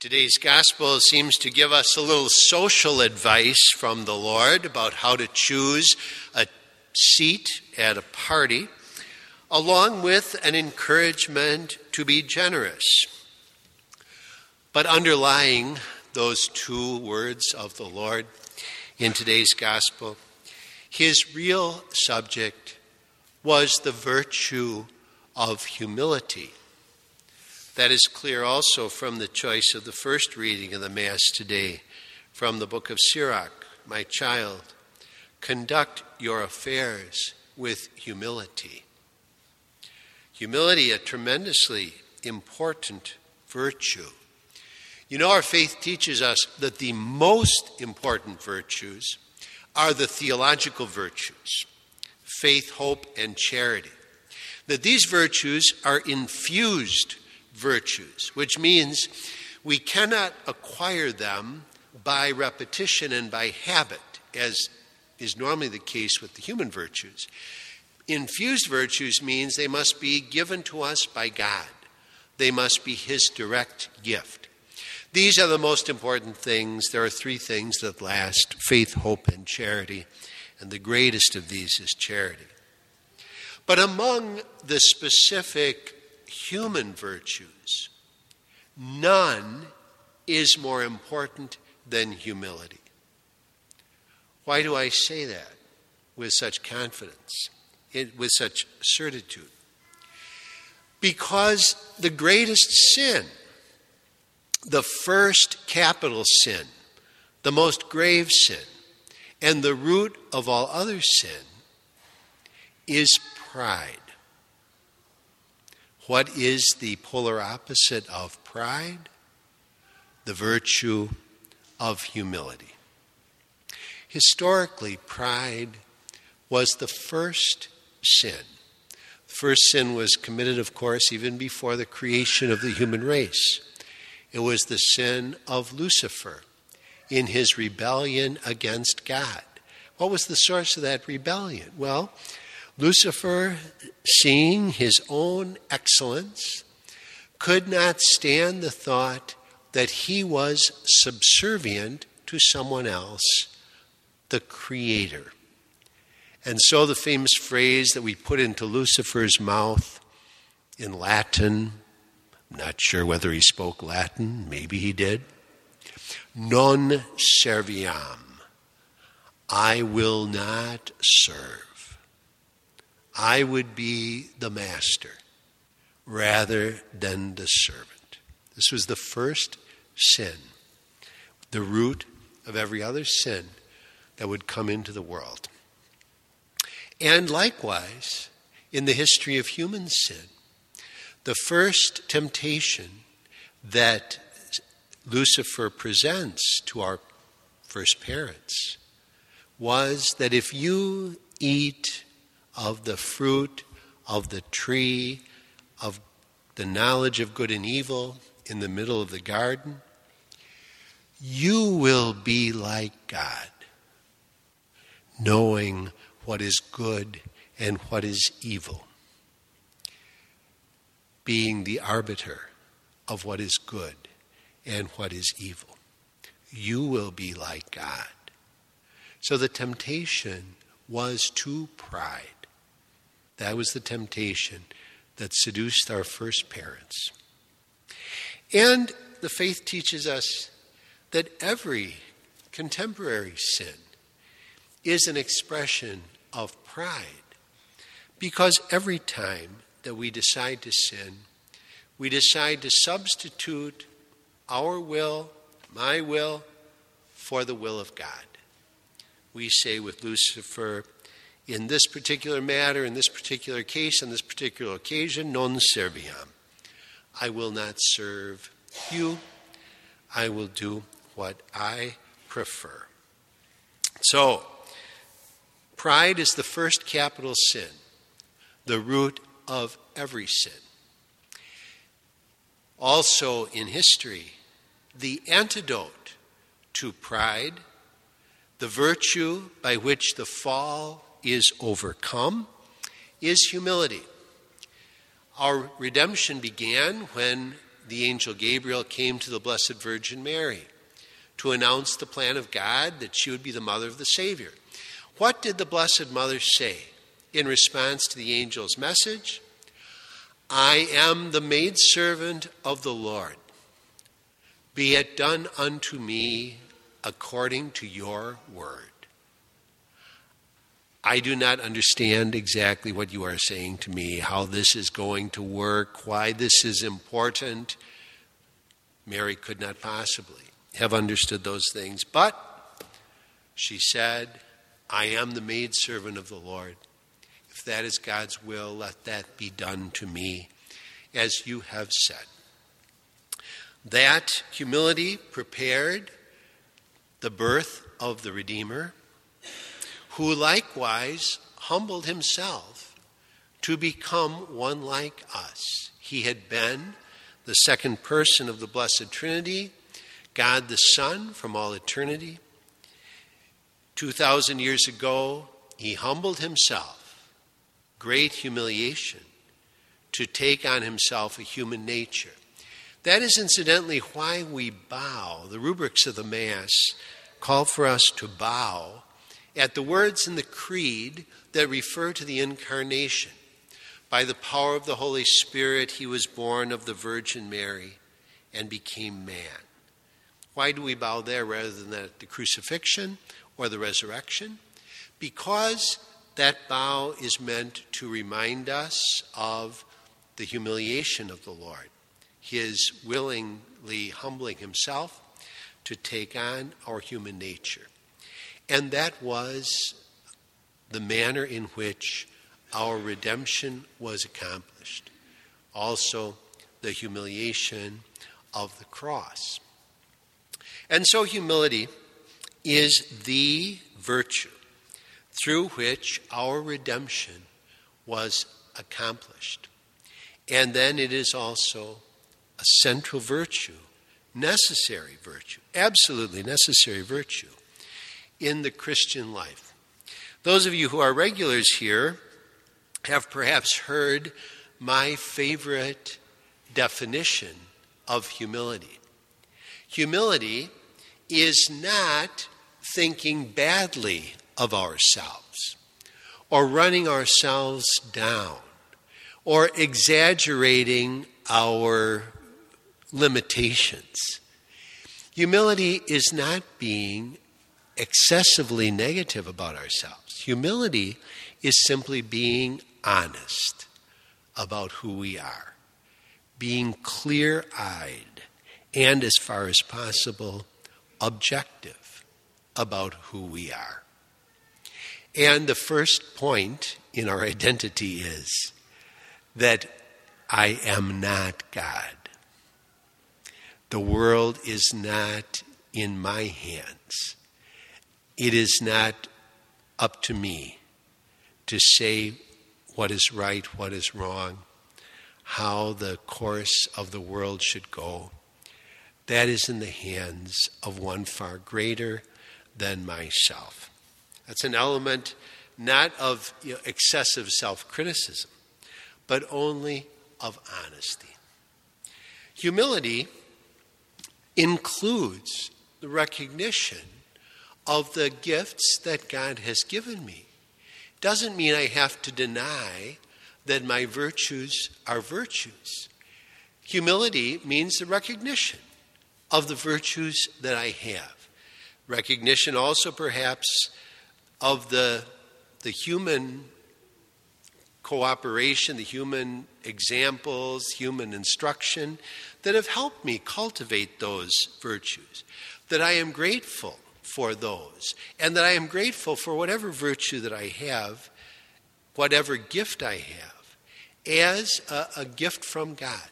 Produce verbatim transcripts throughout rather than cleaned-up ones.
Today's gospel seems to give us a little social advice from the Lord about how to choose a seat at a party, along with an encouragement to be generous. But underlying those two words of the Lord in today's gospel, his real subject was the virtue of humility. That is clear also from the choice of the first reading of the Mass today from the book of Sirach. My child, conduct your affairs with humility. Humility, a tremendously important virtue. You know, our faith teaches us that the most important virtues are the theological virtues, faith, hope, and charity. That these virtues are infused virtues, which means we cannot acquire them by repetition and by habit, as is normally the case with the human virtues. Infused virtues means they must be given to us by God. They must be His direct gift. These are the most important things. There are three things that last: faith, hope, and charity. And the greatest of these is charity. But among the specific human virtues, none is more important than humility. Why do I say that with such confidence, with such certitude? Because the greatest sin, the first capital sin, the most grave sin, and the root of all other sin is pride. What is the polar opposite of pride? The virtue of humility. Historically, pride was the first sin. The first sin was committed, of course, even before the creation of the human race. It was the sin of Lucifer in his rebellion against God. What was the source of that rebellion? Well, Lucifer, seeing his own excellence, could not stand the thought that he was subservient to someone else, the Creator. And so the famous phrase that we put into Lucifer's mouth in Latin, I'm not sure whether he spoke Latin, maybe he did, non serviam, I will not serve. I would be the master rather than the servant. This was the first sin, the root of every other sin that would come into the world. And likewise, in the history of human sin, the first temptation that Lucifer presents to our first parents was that if you eat of the fruit of the tree of the knowledge of good and evil in the middle of the garden, you will be like God, knowing what is good and what is evil, being the arbiter of what is good and what is evil. You will be like God. So the temptation was to pride. That was the temptation that seduced our first parents. And the faith teaches us that every contemporary sin is an expression of pride, because every time that we decide to sin, we decide to substitute our will, my will, for the will of God. We say with Lucifer, in this particular matter, in this particular case, on this particular occasion, non serviam. I will not serve you. I will do what I prefer. So, pride is the first capital sin, the root of every sin. Also in history, the antidote to pride, the virtue by which the fall is overcome, is humility. Our redemption began when the angel Gabriel came to the Blessed Virgin Mary to announce the plan of God that she would be the mother of the Savior. What did the Blessed Mother say in response to the angel's message? I am the maidservant of the Lord. Be it done unto me according to your word. I do not understand exactly what you are saying to me, how this is going to work, why this is important. Mary could not possibly have understood those things, but she said, I am the maidservant of the Lord. If that is God's will, let that be done to me, as you have said. That humility prepared the birth of the Redeemer, who likewise humbled himself to become one like us. He had been the second person of the Blessed Trinity, God the Son from all eternity. Two thousand years ago, he humbled himself, great humiliation, to take on himself a human nature. That is incidentally why we bow. The rubrics of the Mass call for us to bow at the words in the Creed that refer to the Incarnation. By the power of the Holy Spirit, he was born of the Virgin Mary and became man. Why do we bow there rather than at the crucifixion or the resurrection? Because that bow is meant to remind us of the humiliation of the Lord, his willingly humbling himself to take on our human nature. And that was the manner in which our redemption was accomplished. Also, the humiliation of the cross. And so humility is the virtue through which our redemption was accomplished. And then it is also a central virtue, necessary virtue, absolutely necessary virtue in the Christian life. Those of you who are regulars here have perhaps heard my favorite definition of humility. Humility is not thinking badly of ourselves or running ourselves down or exaggerating our limitations. Humility is not being excessively negative about ourselves. Humility is simply being honest about who we are, being clear-eyed, and as far as possible, objective about who we are. And the first point in our identity is that I am not God. The world is not in my hands. It is not up to me to say what is right, what is wrong, how the course of the world should go. That is in the hands of one far greater than myself. That's an element not of you know, excessive self-criticism, but only of honesty. Humility includes the recognition of the gifts that God has given me. Doesn't mean I have to deny that my virtues are virtues. Humility means the recognition of the virtues that I have. Recognition also perhaps of the, the human cooperation, the human examples, human instruction that have helped me cultivate those virtues. That I am grateful for those, and that I am grateful for whatever virtue that I have, whatever gift I have, as a, a gift from God.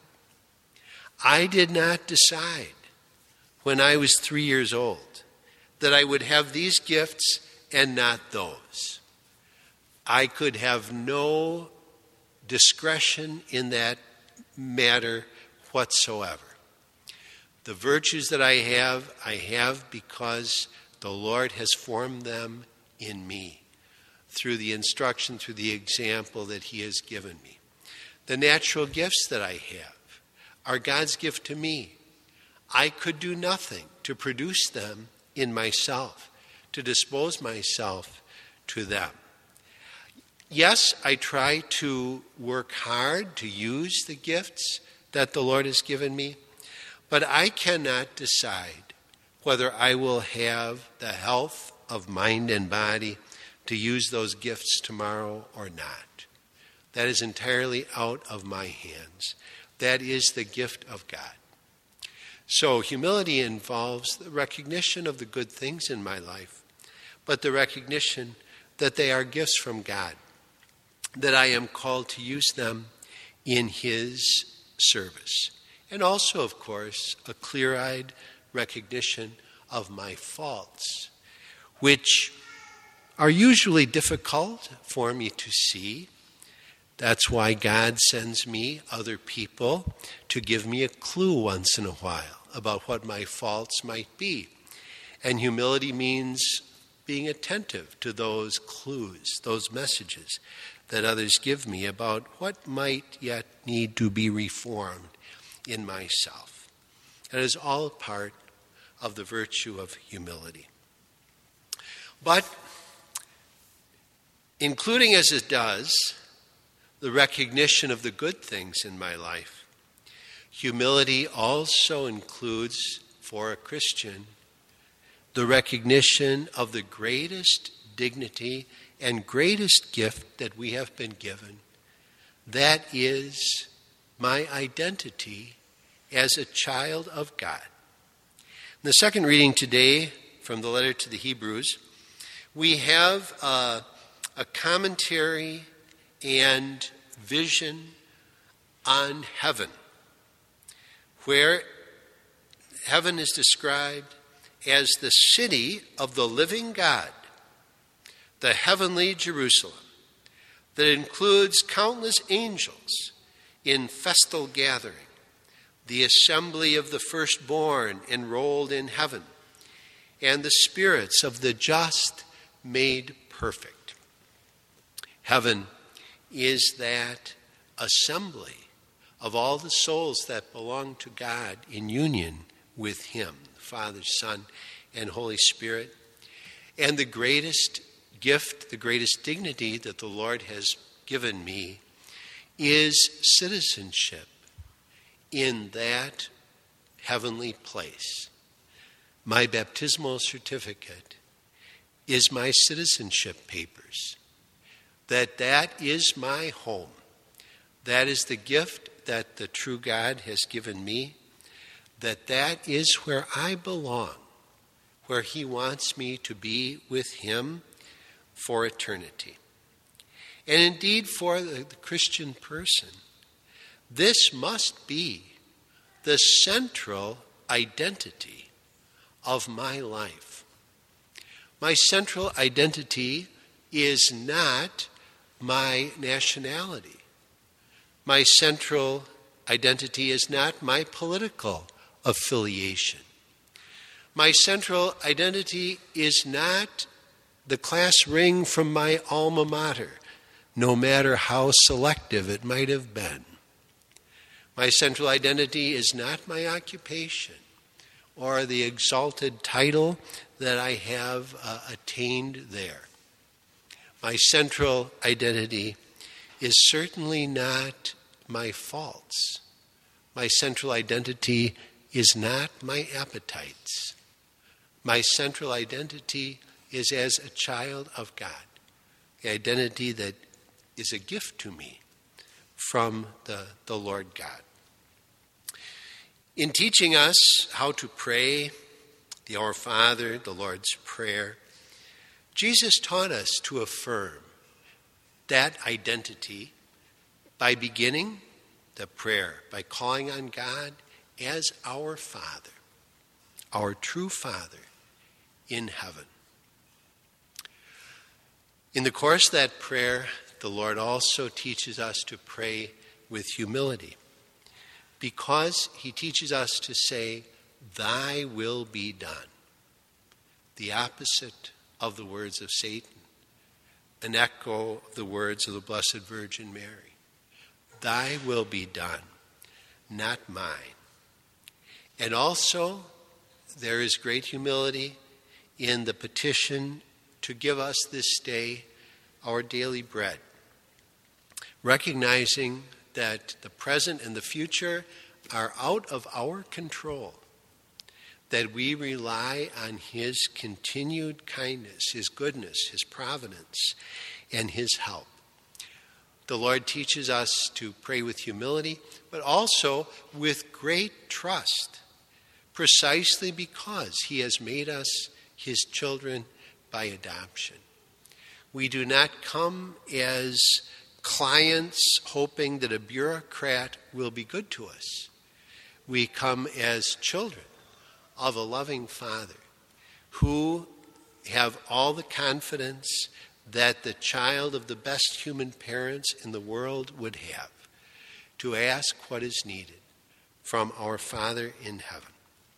I did not decide when I was three years old that I would have these gifts and not those. I could have no discretion in that matter whatsoever. The virtues that I have, I have because the Lord has formed them in me through the instruction, through the example that he has given me. The natural gifts that I have are God's gift to me. I could do nothing to produce them in myself, to dispose myself to them. Yes, I try to work hard to use the gifts that the Lord has given me, but I cannot decide whether I will have the health of mind and body to use those gifts tomorrow or not. That is entirely out of my hands. That is the gift of God. So humility involves the recognition of the good things in my life, but the recognition that they are gifts from God, that I am called to use them in His service. And also, of course, a clear-eyed recognition of my faults, which are usually difficult for me to see. That's why God sends me other people to give me a clue once in a while about what my faults might be. And humility means being attentive to those clues, those messages that others give me about what might yet need to be reformed in myself. It is all part of the virtue of humility. But including as it does the recognition of the good things in my life, humility also includes, for a Christian, the recognition of the greatest dignity and greatest gift that we have been given. That is my identity as a child of God. In the second reading today from the letter to the Hebrews, we have uh, a commentary and vision on heaven, where heaven is described as the city of the living God, the heavenly Jerusalem, that includes countless angels in festal gathering, the assembly of the firstborn enrolled in heaven, and the spirits of the just made perfect. Heaven is that assembly of all the souls that belong to God in union with Him, the Father, Son, and Holy Spirit. And the greatest gift, the greatest dignity that the Lord has given me is citizenship in that heavenly place. My baptismal certificate is my citizenship papers. That that is my home. That is the gift that the true God has given me. That that is where I belong, where He wants me to be with Him for eternity. And indeed, for the, the Christian person, this must be the central identity of my life. My central identity is not my nationality. My central identity is not my political affiliation. My central identity is not the class ring from my alma mater, no matter how selective it might have been. My central identity is not my occupation or the exalted title that I have uh, attained there. My central identity is certainly not my faults. My central identity is not my appetites. My central identity is as a child of God, the identity that is a gift to me from the, the Lord God. In teaching us how to pray the Our Father, the Lord's Prayer, Jesus taught us to affirm that identity by beginning the prayer, by calling on God as our Father, our true Father in heaven. In the course of that prayer, the Lord also teaches us to pray with humility, because He teaches us to say, "Thy will be done," the opposite of the words of Satan, an echo of the words of the Blessed Virgin Mary. Thy will be done. not mine. And also, there is great humility in the petition to give us this day our daily bread, recognizing that the present and the future are out of our control, that we rely on his continued kindness, his goodness, his providence, and his help. The Lord teaches us to pray with humility, but also with great trust, precisely because he has made us his children by adoption. We do not come as clients hoping that a bureaucrat will be good to us. We come as children of a loving Father who have all the confidence that the child of the best human parents in the world would have, to ask what is needed from our Father in heaven.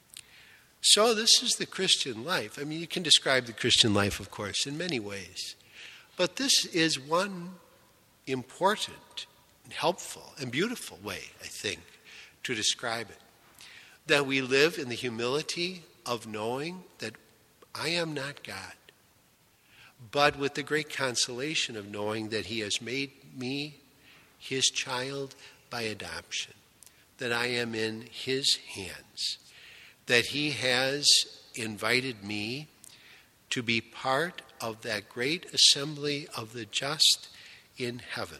So this is the Christian life. I mean, you can describe the Christian life, of course, in many ways. But this is one important, helpful, and beautiful way, I think, to describe it. That we live in the humility of knowing that I am not God, but with the great consolation of knowing that he has made me his child by adoption, that I am in his hands, that he has invited me to be part of that great assembly of the just in heaven.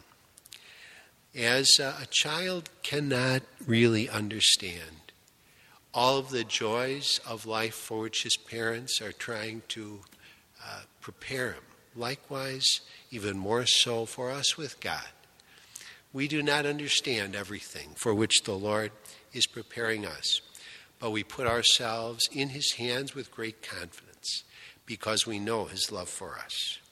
As a child cannot really understand all of the joys of life for which his parents are trying to uh, prepare him. Likewise, even more so for us with God. We do not understand everything for which the Lord is preparing us, but we put ourselves in his hands with great confidence because we know his love for us.